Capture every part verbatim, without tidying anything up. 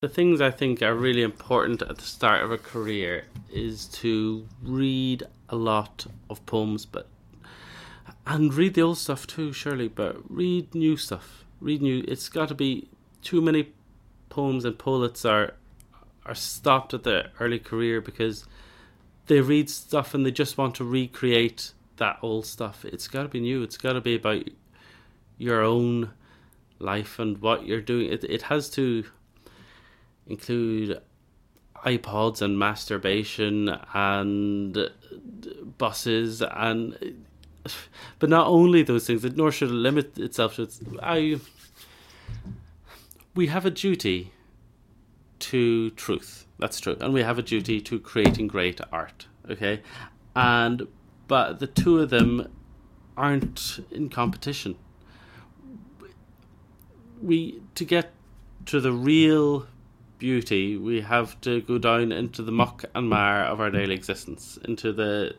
The things I think are really important at the start of a career is to read a lot of poems, but and read the old stuff too, surely, but read new stuff. Read new. It's got to be too many poems and poets are are stopped at their early career because they read stuff and they just want to recreate that old stuff. It's got to be new. It's got to be about your own life and what you're doing. It it has to include iPods and masturbation and buses and but not only those things, nor should it limit itself to I we have a duty to truth, that's true, and we have a duty to creating great art, okay, and but the two of them aren't in competition. We to get to the real beauty, we have to go down into the muck and mire of our daily existence, into the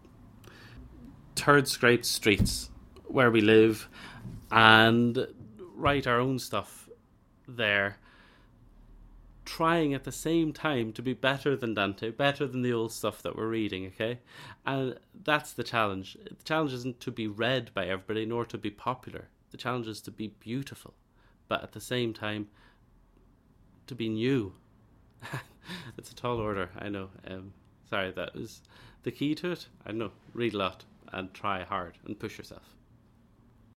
turd scraped streets where we live, and write our own stuff there, trying at the same time to be better than Dante, better than the old stuff that we're reading, okay? And that's the challenge. The challenge isn't to be read by everybody, nor to be popular. The challenge is to be beautiful, but at the same time to be new. It's a tall order, I know. Um, sorry, that was the key to it. I know. Read a lot and try hard and push yourself.